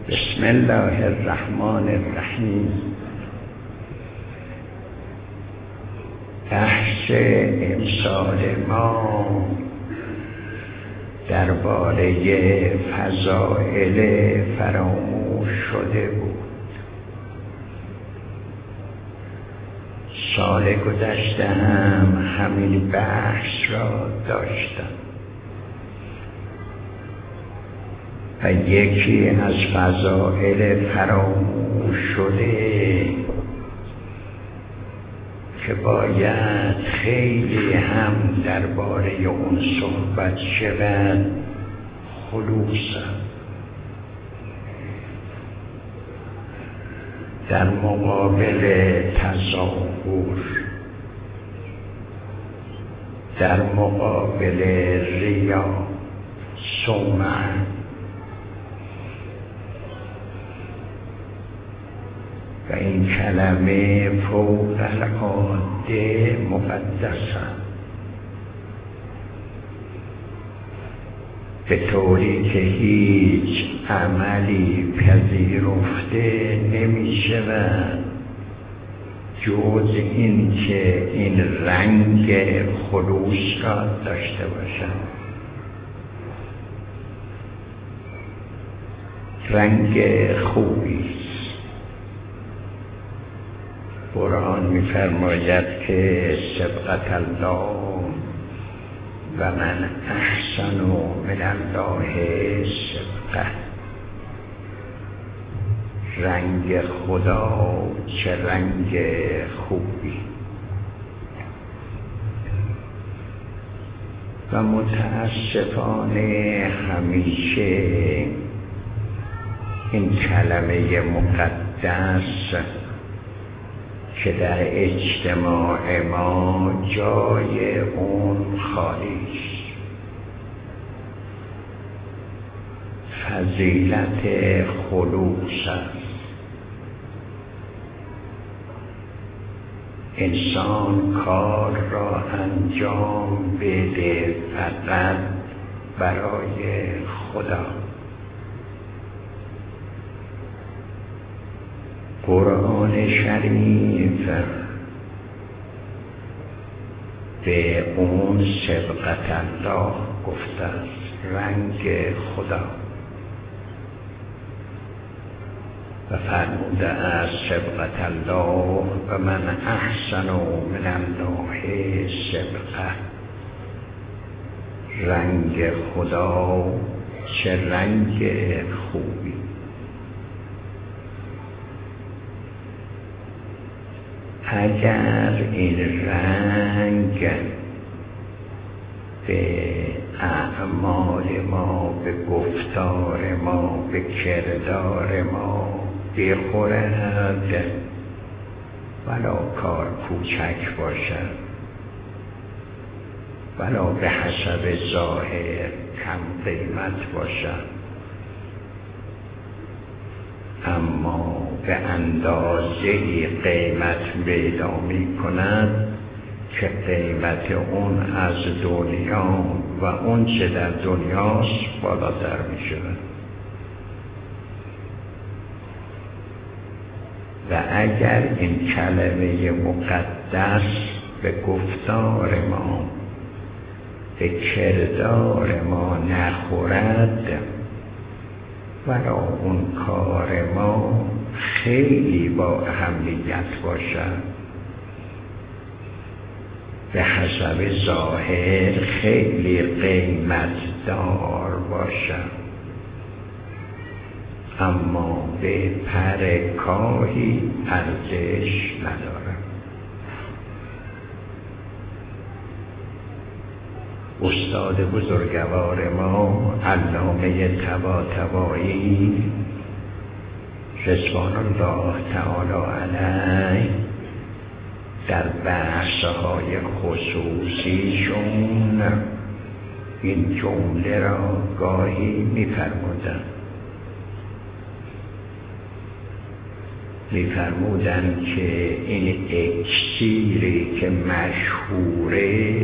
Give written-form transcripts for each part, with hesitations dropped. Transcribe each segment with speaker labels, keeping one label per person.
Speaker 1: بسم الله الرحمن الرحیم. بحث امسال ما درباره فضائل فراموش شده بود. سال گذشته هم همین بحث را داشتم و یکی از فضائل فراموش شده که باید خیلی هم درباره اون صحبت شود خلوص در مقابل تظاهر، در مقابل ریا، سمعه. و این کلمه فوق العاده مقدس است، به طوری که هیچ عملی پذیرفته نمی شود جز این که این رنگ خلوص را داشته باشد. رنگ خوبی. قرآن می‌فرماید که سبقت الله و من احسن من الله سبقه. رنگ خدا چه رنگ خوبی. و متاسفانه همیشه این کلمه مقدس که در اجتماع ما جای اون خالی است. فضیلت خلوص است. انسان کار را انجام بده فقط برای خدا. قرآن شریف به اون سبقت الله گفته است، رنگ خدا، و فرموده است سبقت الله و من احسن من الله سبقه. رنگ خدا چه رنگ خوبی. اگر این رنگ به اعمال ما، به گفتار ما، به کردار ما بخورد، ولو کار کوچک باشد، ولو به حسب ظاهر کم قیمت باشد، اما به اندازه قیمت پیدا می کند که قیمت اون از دنیا و اون چه در دنیاست بالاتر می شود. و اگر این کلمه مقدس به گفتار ما، به کردار ما نخورد، ولو اون کار ما خیلی با اهمیت باشد، به حسب ظاهر خیلی قیمت دار باشد، اما به پر کاهی ارزش ندارد. استاد بزرگوار ما علامه طباطبایی رضوان الله تعالی علیه در بحث‌های خصوصیشون این جمله را گاهی می‌فرمودند که این اکسیری که مشهوره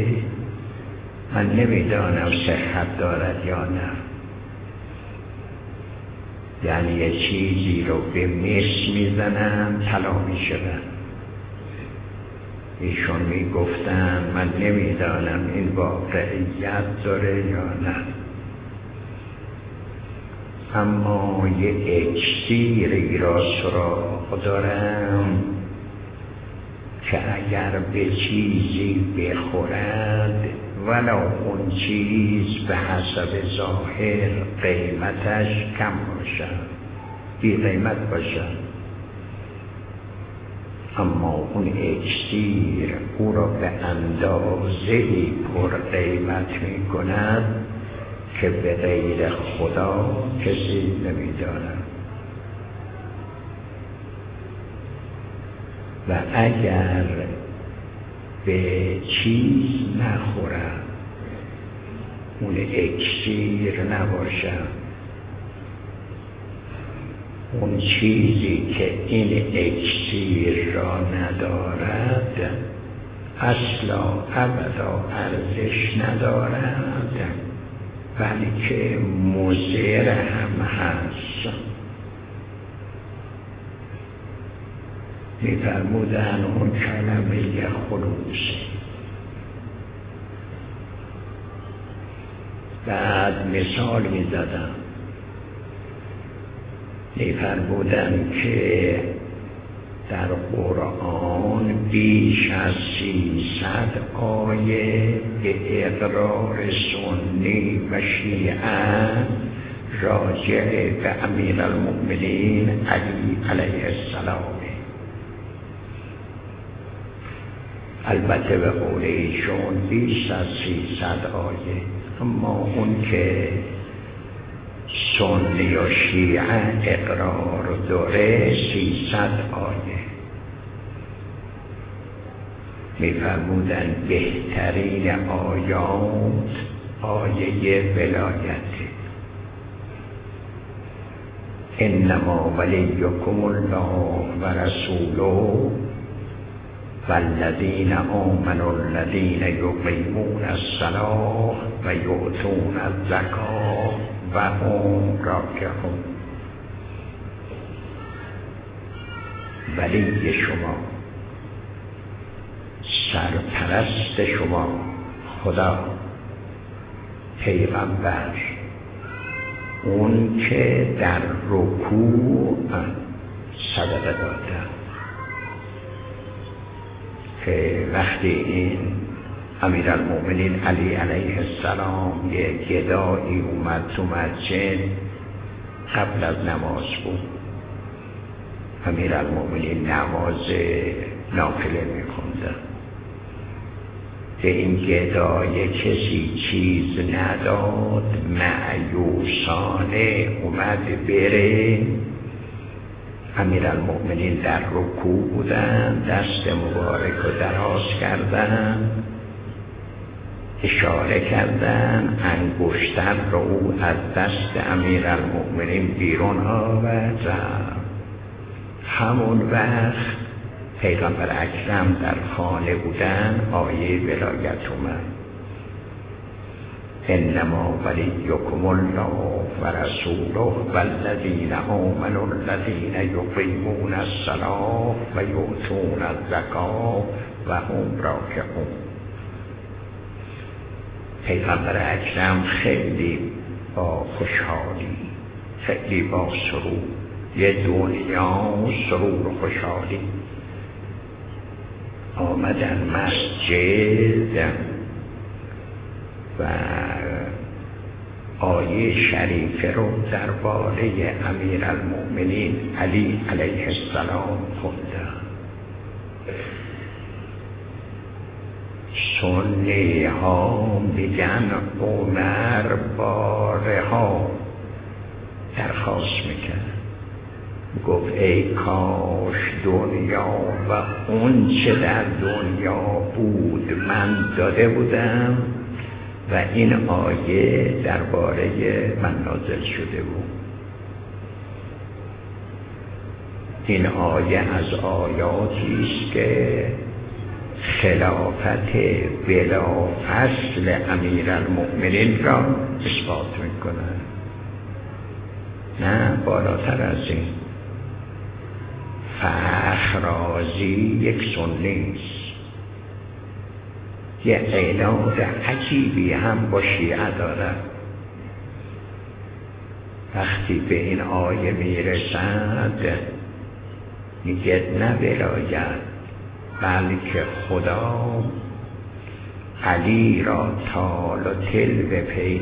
Speaker 1: من نمیدانم صحت دارد یا نه، یعنی یه چیزی رو به مس میزنن طلا میشود. ایشون میگفتن من نمیدانم این واقعیت داره یا نه، اما یه اکسیری را سراغ دارم که اگر به چیزی بخورد ولو اون چیز به حسب ظاهر قیمتش کم باشد، بی قیمت باشد، اما اون اکسیر او را به اندازه‌ای پر قیمت می کند که به غیر خدا کسی نمی‌داند. و اگر به چیز نخورد، اون اکسیر نباشد، اون چیزی که این اکسیر را ندارد اصلا ابدا ارزش ندارد، بلکه مضر هم هست. می‌فرمودن اون کلمه خلوص. بعد مثال می‌زدن، می‌فرمودن که در قرآن بیش از 300 آیه به اقرار سنی و شیعه راجع به امیرالمؤمنین علی علیه السلام. البته به قول ایشون بیش از 300 آیه، اما اون که سنی و شیعه اقرار داره 300 آیه. می‌فرمودن بهترین آیات آیه ولایت. انما ولیکم الله و رسوله والذین آمنوا الذین یقیمون الصلاة و یؤتون الزکاة و هم راکعون. ولی شما، سرپرست شما، خدا، پیغمبر، اون که در رکوع صدقه داده، که وقتی این امیرالمؤمنین علی علیه السلام یک گدایی اومد تو مسجد قبل از نماز بود، امیرالمؤمنین نماز نافله می‌خوندن، به این گدای کسی چیز نداد، مایوسانه اومد بره. امیرالمؤمنین در رکوع بودن، دست مبارک رو دراز کردن، اشاره کردن، انگشتر رو او از دست امیرالمؤمنین بیرون آورد. همون وقت پیغمبر اکرم در خانه بودن، آیه ولایت اومد. انما ولیکم الله و رسوله والذین آمنوا الذین یقیمون الصلاة و یؤتون الزکاة و هم راکعون. پیغمبر اکرم خیلی با خوشحالی، خیلی با سرور، یه دنیا سرور و خوشحالی آمدن مسجد و آیه شریفه رو درباره امیرالمؤمنین علی علیه السلام خوندن. سنی ها میگن عمر بارها درخواست میکرد، گفت ای کاش دنیا و اون چه در دنیا بود من داده بودم و این آیه درباره من نازل شده بود. این آیه از آیاتی است که خلافت بلا فصل امیرالمؤمنین را اثبات میکنه. نه بالاتر از این. فخرازی یک سنی است. یه عناد عجیبی هم با شیعه داره. وقتی به این آیه میرسد میگه نه ولایت، بلکه خدا علی را تال و تل به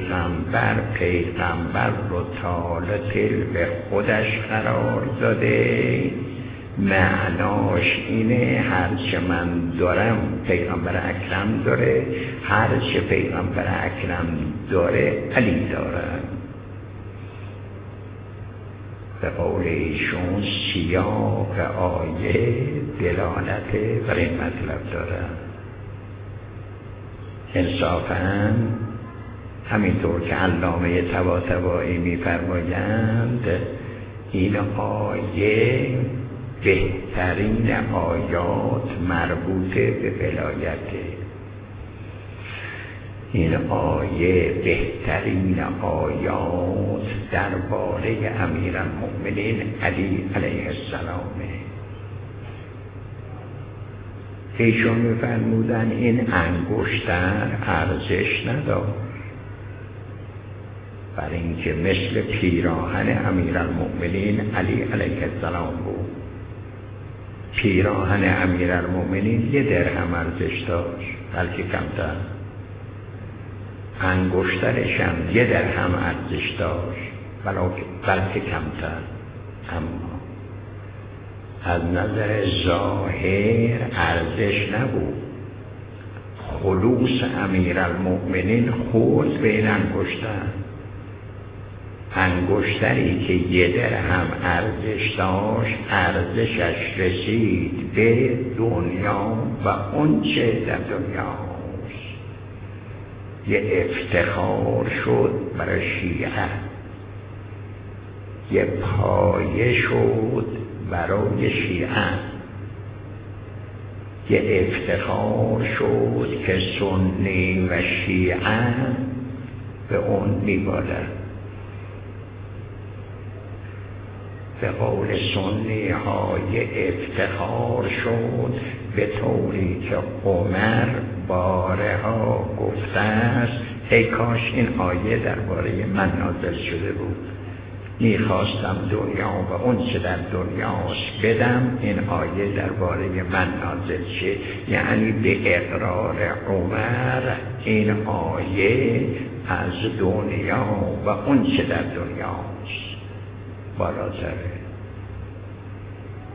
Speaker 1: پیغمبر رو تال و تل به خودش قرار داده. معناش اینه هرچه من دارم پیغمبر اکرم داره، هرچه پیغمبر اکرم داره علی داره. به قول ایشون سیاق آیه دلالت بر این مطلب داره. انصافاً همینطور که علامه طباطبایی می‌فرمایند این آیه بهترین آیات مربوط به ولایته. این آیه بهترین آیات درباره امیرالمؤمنین علی علیه السلامه. ایشون می‌فرمودن این انگشتر ارزش نداشت، برای اینکه مثل پیراهن امیرالمؤمنین علی علیه السلام بود. پیراهن امیرالمؤمنین 1 درهم ارزش داشت، بلکه کمتر. انگشترش هم 1 درهم ارزش داشت، بلکه کمتر. اما از نظر ظاهر ارزش نبود. خلوص امیرالمؤمنین خود به این انگشتری که 1 درهم ارزش داشت، ارزشش رسید به دنیا و اون چه در دنیاست. یه افتخار شد برای شیعه، یه پایه شد برای شیعه، یه افتخار شد که سنی و شیعه به اون میبالد. به قول سنی ها یه افتخار شد به طوری که عمر بارها گفته است ای کاش این آیه درباره من نازل شده بود. میخواستم دنیا و اون چه در دنیاست بدم، این آیه درباره من نازل شه. یعنی به اقرار عمر این آیه از دنیا و اون چه در دنیاست بالاتره.